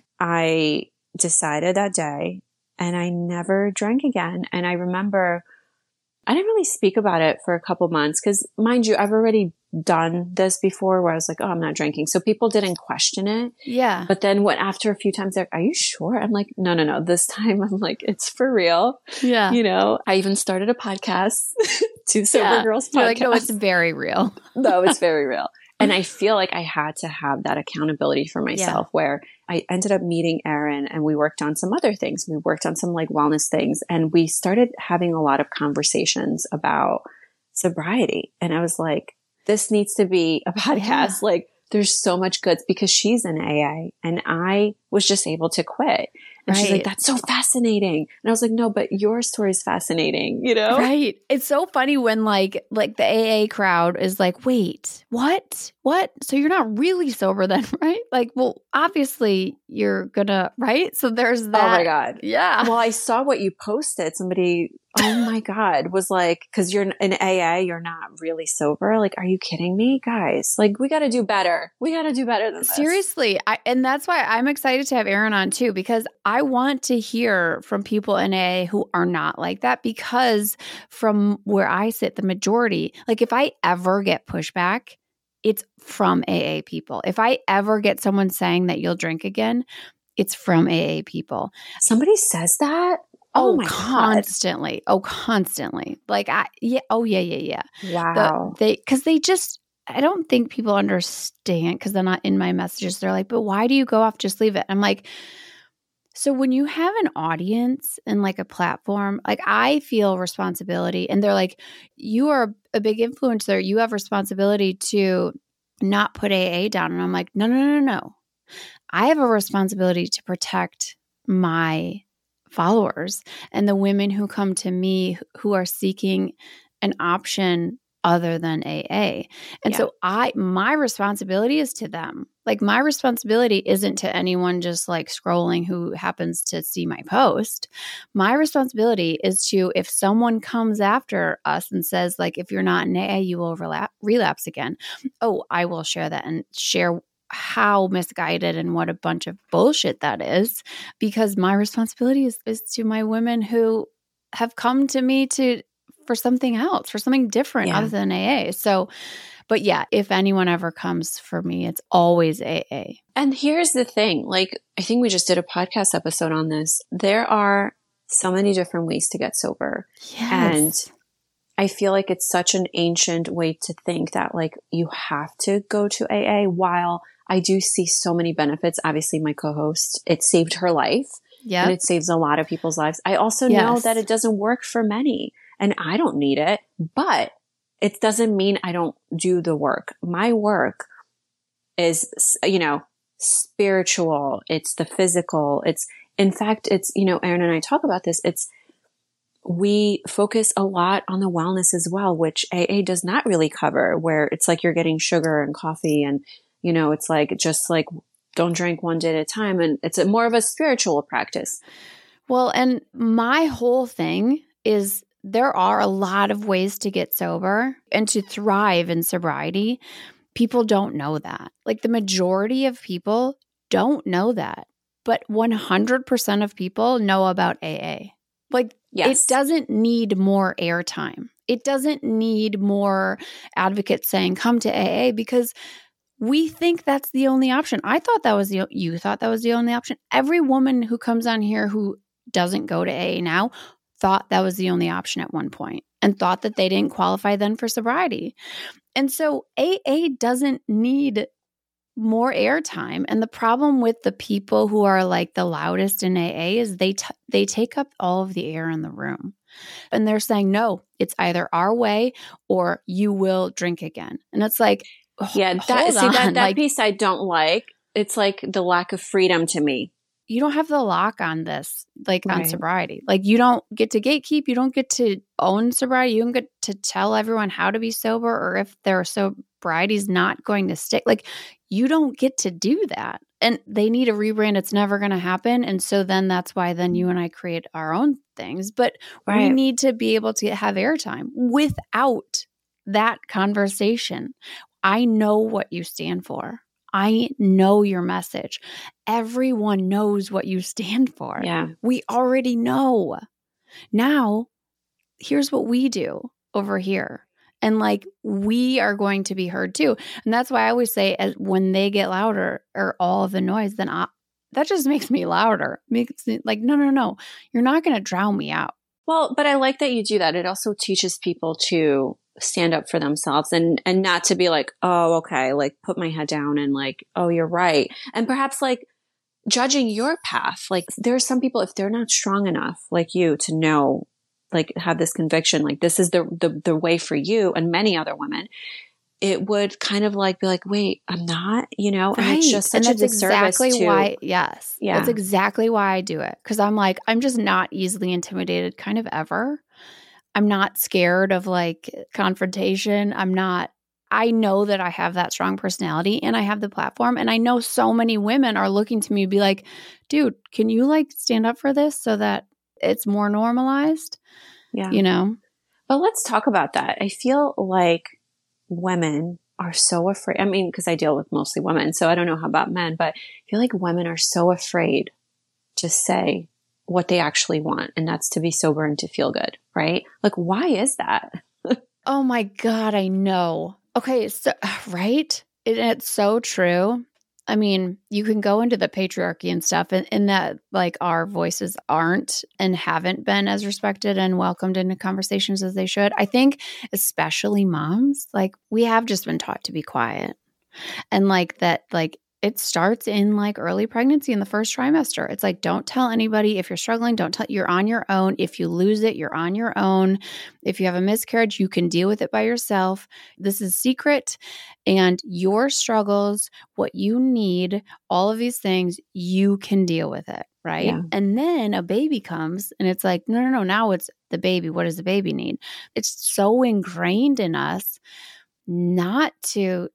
S2: I decided that day and I never drank again. And I remember I didn't really speak about it for a couple months because, mind you, I've already done this before where I was like, oh, I'm not drinking. So people didn't question it.
S1: Yeah.
S2: But then after a few times, they're like, are you sure? I'm like, no. This time I'm like, it's for real. Yeah. You know, I even started a podcast, Two Sober Girls podcast.
S1: You're like, no, it's very real.
S2: No, it's very real. And I feel like I had to have that accountability for myself where I ended up meeting Erin and we worked on some other things. We worked on some like wellness things and we started having a lot of conversations about sobriety. And I was like, this needs to be a podcast. Yeah. Like there's so much good because she's in AA and I was just able to quit. And she's like, that's so fascinating. And I was like, no, but your story is fascinating, you know?
S1: Right. It's so funny when like the AA crowd is like, wait, what? So you're not really sober then, right? Like, well, obviously you're gonna, right? So there's that.
S2: Oh my God.
S1: Yeah.
S2: Well, I saw what you posted. Somebody, oh my God, was like, cause you're in AA, you're not really sober. Like, are you kidding me? Guys, like we got to do better. We got to do better than this.
S1: Seriously. And that's why I'm excited to have Erin on too, because I want to hear from people in AA who are not like that, because from where I sit, the majority, like if I ever get pushback, it's from AA people. If I ever get someone saying that you'll drink again, it's from AA people.
S2: Somebody says that?
S1: Oh my constantly. God. Oh, constantly. Like, yeah.
S2: Wow.
S1: Because they just, I don't think people understand because they're not in my messages. They're like, but why do you go off? Just leave it. I'm like, so when you have an audience and like a platform, like I feel responsibility and they're like, you are a big influencer. You have responsibility to not put AA down. And I'm like, no. I have a responsibility to protect my followers and the women who come to me who are seeking an option other than AA. And so my responsibility is to them. Like my responsibility isn't to anyone just like scrolling who happens to see my post. My responsibility is to, if someone comes after us and says like, if you're not in AA, you will relapse again. Oh, I will share that and share how misguided and what a bunch of bullshit that is, because my responsibility is to my women who have come to me for something else, for something different other than AA. So, but yeah, if anyone ever comes for me, it's always AA.
S2: And here's the thing, like, I think we just did a podcast episode on this. There are so many different ways to get sober.
S1: Yes.
S2: And I feel like it's such an ancient way to think that like you have to go to AA, while I do see so many benefits. Obviously, my co-host, it saved her life.
S1: Yeah.
S2: And it saves a lot of people's lives. I also know that it doesn't work for many, and I don't need it, but it doesn't mean I don't do the work. My work is, spiritual. It's the physical. In fact, Erin and I talk about this. We focus a lot on the wellness as well, which AA does not really cover, where it's like you're getting sugar and coffee and, it's like, just like, don't drink one day at a time. And it's more of a spiritual practice.
S1: Well, and my whole thing is there are a lot of ways to get sober and to thrive in sobriety. People don't know that. Like the majority of people don't know that, but 100% of people know about AA. Like It doesn't need more airtime. It doesn't need more advocates saying, come to AA, because we think that's the only option. You thought that was the only option. Every woman who comes on here who doesn't go to AA now thought that was the only option at one point and thought that they didn't qualify then for sobriety. And so AA doesn't need more airtime. And the problem with the people who are like the loudest in AA is they take up all of the air in the room. And they're saying, no, it's either our way or you will drink again. And it's like,
S2: that piece I don't like. It's like the lack of freedom to me.
S1: You don't have the lock on this, on sobriety. Like you don't get to gatekeep. You don't get to own sobriety. You don't get to tell everyone how to be sober or if their sobriety is not going to stick. Like you don't get to do that. And they need a rebrand. It's never going to happen. And so then that's why then you and I create our own things. But we need to be able to have airtime. Without that conversation, I know what you stand for. I know your message. Everyone knows what you stand for.
S2: Yeah.
S1: We already know. Now, here's what we do over here. And we are going to be heard too. And that's why I always say when they get louder or all of the noise, then that just makes me louder. Makes it no. You're not going to drown me out.
S2: Well, but I like that you do that. It also teaches people to stand up for themselves and not to be like, oh, okay, put my head down and oh, you're right. And perhaps judging your path. There are some people, if they're not strong enough like you to know, have this conviction, this is the way for you and many other women, it would kind of be like, wait, I'm not, and it's just such a disservice
S1: That's exactly why I do it. Cause I'm just not easily intimidated kind of ever. I'm not scared of confrontation. I know that I have that strong personality and I have the platform. And I know so many women are looking to me to be like, dude, can you stand up for this so that it's more normalized?
S2: Yeah. But let's talk about that. I feel like women are so afraid. I mean, because I deal with mostly women, so I don't know how about men, but I feel like women are so afraid to say what they actually want, and that's to be sober and to feel good, right? Why is that?
S1: Oh my God, I know. Okay, so right? It's so true. I mean, you can go into the patriarchy and stuff and that our voices aren't and haven't been as respected and welcomed into conversations as they should. I think especially moms, we have just been taught to be quiet. And it starts in early pregnancy in the first trimester. It's don't tell anybody if you're struggling, you're on your own. If you lose it, you're on your own. If you have a miscarriage, you can deal with it by yourself. This is secret. And your struggles, what you need, all of these things, you can deal with it. Right. Yeah. And then a baby comes and it's no. Now it's the baby. What does the baby need? It's so ingrained in us not to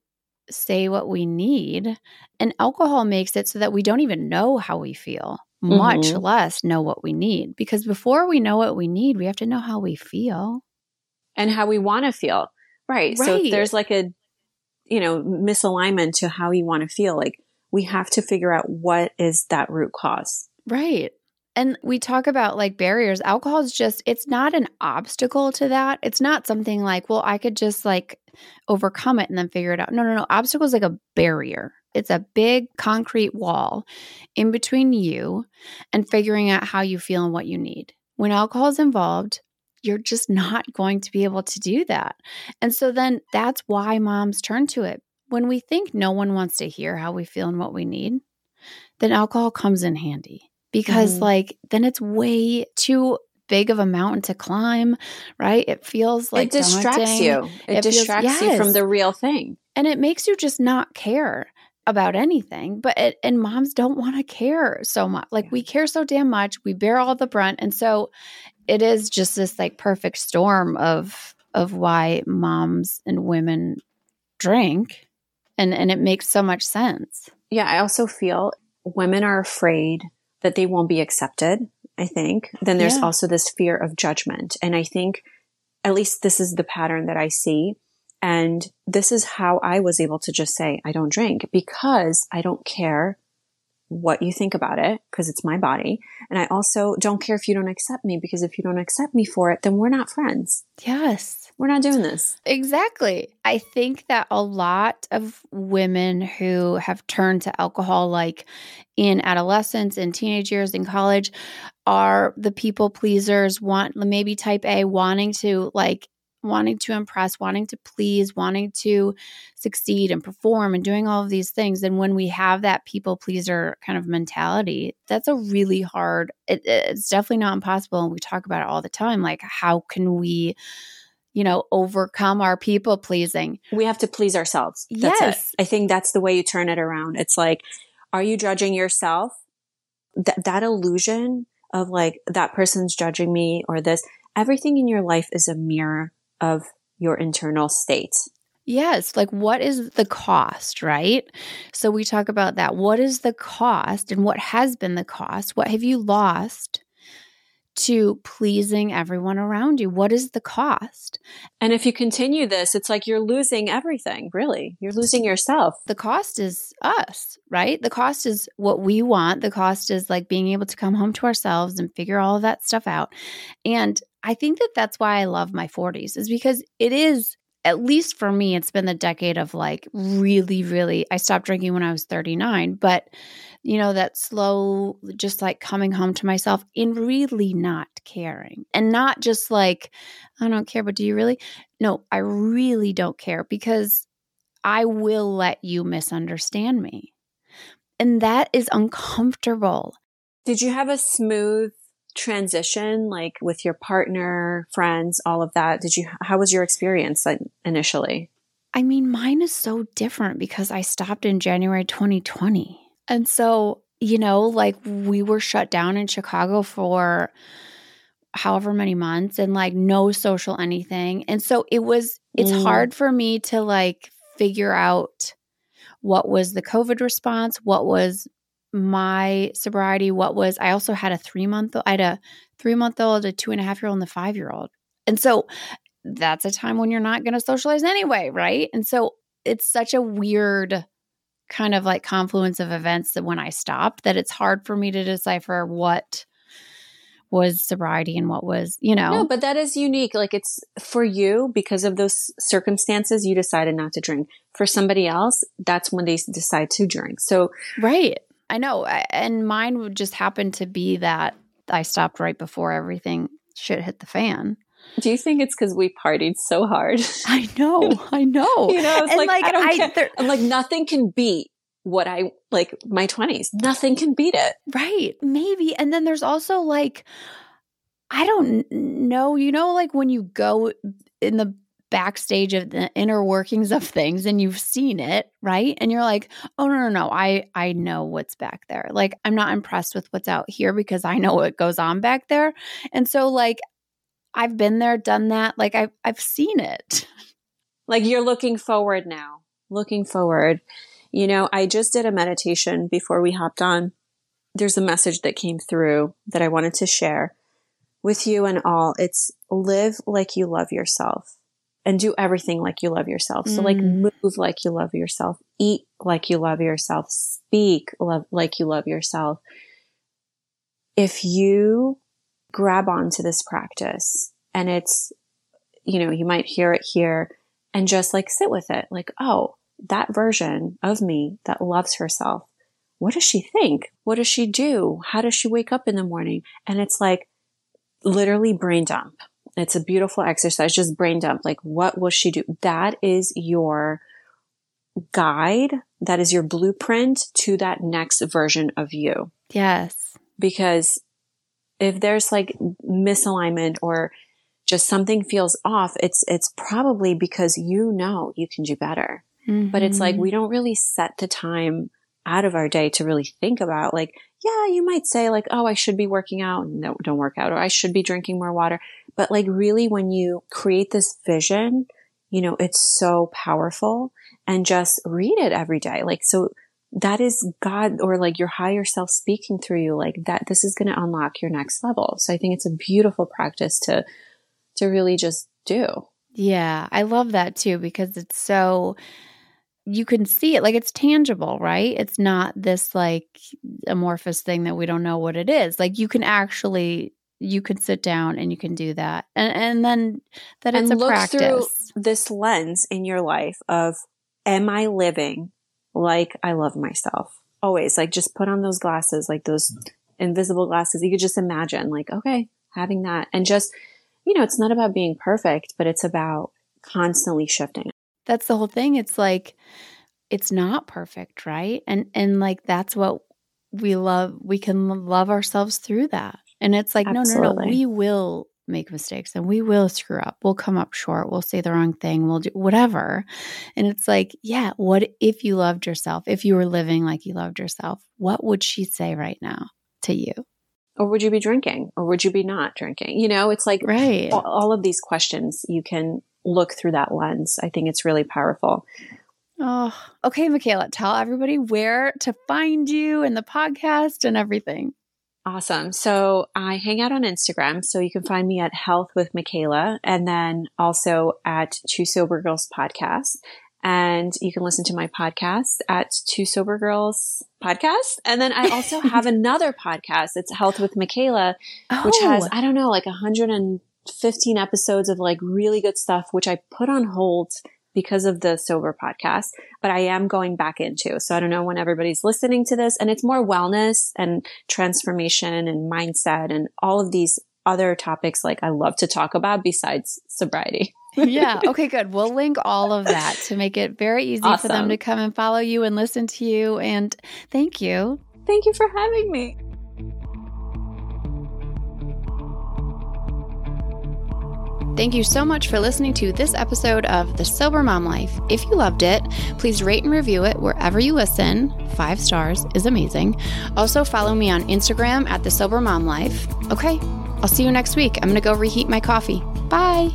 S1: say what we need. And alcohol makes it so that we don't even know how we feel, much less know what we need. Because before we know what we need, we have to know how we feel.
S2: And how we want to feel. Right. So if there's like a, misalignment to how you want to feel, like we have to figure out what is that root cause.
S1: Right. And we talk about like barriers. Alcohol is just, it's not an obstacle to that. It's not something like, well, I could just like overcome it and then figure it out. No. Obstacle is like a barrier. It's a big concrete wall in between you and figuring out how you feel and what you need. When alcohol is involved, you're just not going to be able to do that. And so then that's why moms turn to it. When we think no one wants to hear how we feel and what we need, then alcohol comes in handy. Because then it's way too big of a mountain to climb, right? It feels like
S2: it distracts you. It distracts you from the real thing.
S1: And it makes you just not care about anything. And moms don't want to care so much. Like we care so damn much. We bear all the brunt. And so it is just this like perfect storm of why moms and women drink. And it makes so much sense.
S2: Yeah. I also feel women are afraid that they won't be accepted, I think. Then there's also this fear of judgment. And I think at least this is the pattern that I see. And this is how I was able to just say, I don't drink because I don't care what you think about it because it's my body. And I also don't care if you don't accept me because if you don't accept me for it, then we're not friends.
S1: Yes.
S2: We're not doing this.
S1: Exactly. I think that a lot of women who have turned to alcohol, like in adolescence, in teenage years, in college, are the people pleasers, maybe type A, wanting to impress, wanting to please, wanting to succeed and perform and doing all of these things. And when we have that people pleaser kind of mentality, that's a really hard, it's definitely not impossible. And we talk about it all the time. Like, how can we overcome our people pleasing?
S2: We have to please ourselves. That's it. I think that's the way you turn it around. It's like, are you judging yourself? That illusion of like, that person's judging me or this, everything in your life is a mirror of your internal state.
S1: Yes. Like, what is the cost, right? So we talk about that. What is the cost and what has been the cost? What have you lost to pleasing everyone around you? What is the cost?
S2: And if you continue this, it's like you're losing everything, really. You're losing yourself.
S1: The cost is us, right? The cost is what we want. The cost is like being able to come home to ourselves and figure all of that stuff out. And I think that that's why I love my 40s, is because it is, at least for me, it's been the decade of like really, really, I stopped drinking when I was 39, but that slow, just like coming home to myself and really not caring, and not just like, I don't care, but do you really? No, I really don't care, because I will let you misunderstand me. And that is uncomfortable.
S2: Did you have a smooth transition, like with your partner, friends, all of that? How was your experience initially?
S1: I mean, mine is so different because I stopped in January 2020. And so, like we were shut down in Chicago for however many months and like no social anything. And so it's hard for me to like figure out what was the COVID response, what was my sobriety, I also had a 3-month-old, I had a 3-month-old, a 2.5-year-old, and a 5-year-old. And so that's a time when you're not going to socialize anyway, right? And so it's such a weird kind of like confluence of events that when I stopped, that it's hard for me to decipher what was sobriety and what was,
S2: No, but that is unique. Like, it's for you, because of those circumstances, you decided not to drink. For somebody else, that's when they decide to drink. So,
S1: right. I know. And mine would just happen to be that I stopped right before everything shit hit the fan.
S2: Do you think it's because we partied so hard?
S1: I know.
S2: It's like I don't care. I'm like, nothing can beat what I like my 20s. Nothing can beat it.
S1: Right. Maybe. And then there's also like, I don't know, like when you go in the backstage of the inner workings of things and you've seen it, right? And you're like, oh, no. I know what's back there. Like, I'm not impressed with what's out here because I know what goes on back there. And so like, I've been there, done that. Like I've seen it.
S2: Like, you're looking forward now. looking forward. I just did a meditation before we hopped on. There's a message that came through that I wanted to share with you and all. It's live like you love yourself and do everything like you love yourself. So like move like you love yourself, eat like you love yourself, speak like you love yourself. If you grab onto this practice and it's, you might hear it here and just like sit with it. Like, oh, that version of me that loves herself. What does she think? What does she do? How does she wake up in the morning? And it's like literally brain dump. It's a beautiful exercise. Just brain dump. Like, what will she do? That is your guide. That is your blueprint to that next version of you.
S1: Yes.
S2: Because if there's like misalignment or just something feels off, it's probably because you can do better. Mm-hmm. But it's like, we don't really set the time out of our day to really think about like, yeah, you might say like, oh, I should be working out. No, don't work out. Or I should be drinking more water. But like really when you create this vision, it's so powerful, and just read it every day. Like, so that is God or like your higher self speaking through you, like that this is going to unlock your next level. So I think it's a beautiful practice to really just do.
S1: Yeah, I love that too, because it's so, you can see it, like it's tangible, right? It's not this like amorphous thing that we don't know what it is. Like you can sit down and you can do that. And then that it's a
S2: look
S1: practice.
S2: Through this lens in your life of, am I living like I love myself? Always like just put on those glasses, like those invisible glasses. You could just imagine like, okay, having that and just, it's not about being perfect, but it's about constantly shifting.
S1: That's the whole thing. It's like, it's not perfect, right? And like, that's what we love. We can love ourselves through that. And it's like,
S2: Absolutely.
S1: No, we will make mistakes and we will screw up. We'll come up short. We'll say the wrong thing. We'll do whatever. And it's like, yeah, what if you loved yourself? If you were living like you loved yourself, what would she say right now to you?
S2: Or would you be drinking? Or would you be not drinking? It's like
S1: right.
S2: all of these questions, you can look through that lens. I think it's really powerful.
S1: Oh, okay, Michaela, tell everybody where to find you and the podcast and everything.
S2: Awesome. So I hang out on Instagram. So you can find me at Health with Michaela, and then also at Two Sober Girls Podcast. And you can listen to my podcast at Two Sober Girls Podcast. And then I also have another podcast. It's Health with Michaela, which has, I don't know, like 115 episodes of like really good stuff, which I put on hold because of the Sober podcast, but I am going back into. So I don't know when everybody's listening to this, and it's more wellness and transformation and mindset and all of these other topics like I love to talk about besides sobriety.
S1: Yeah. Okay, good. We'll link all of that to make it very easy for them to come and follow you and listen to you. And thank you.
S2: Thank you for having me.
S1: Thank you so much for listening to this episode of The Sober Mom Life. If you loved it, please rate and review it wherever you listen. 5 stars is amazing. Also, follow me on Instagram at The Sober Mom Life. Okay, I'll see you next week. I'm going to go reheat my coffee. Bye.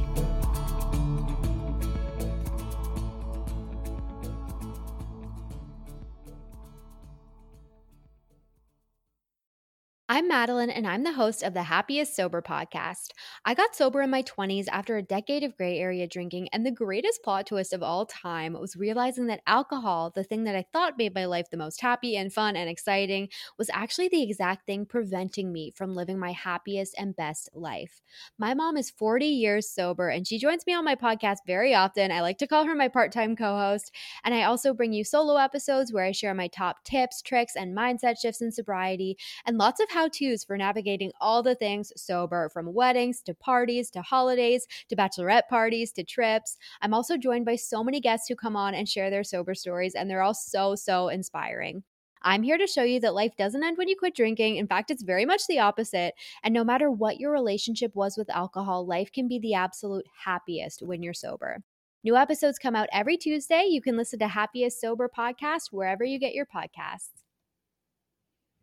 S3: I'm Madeline, and I'm the host of the Happiest Sober podcast. I got sober in my 20s after a decade of gray area drinking, and the greatest plot twist of all time was realizing that alcohol, the thing that I thought made my life the most happy and fun and exciting, was actually the exact thing preventing me from living my happiest and best life. My mom is 40 years sober, and she joins me on my podcast very often. I like to call her my part-time co-host, and I also bring you solo episodes where I share my top tips, tricks, and mindset shifts in sobriety, and lots of how-tos for navigating all the things sober, from weddings to parties to holidays to bachelorette parties to trips. I'm also joined by so many guests who come on and share their sober stories, and they're all so inspiring. I'm here to show you that life doesn't end when you quit drinking. In fact, it's very much the opposite. And no matter what your relationship was with alcohol, life can be the absolute happiest when you're sober. New episodes come out every Tuesday. You can listen to Happiest Sober podcast wherever you get your podcasts.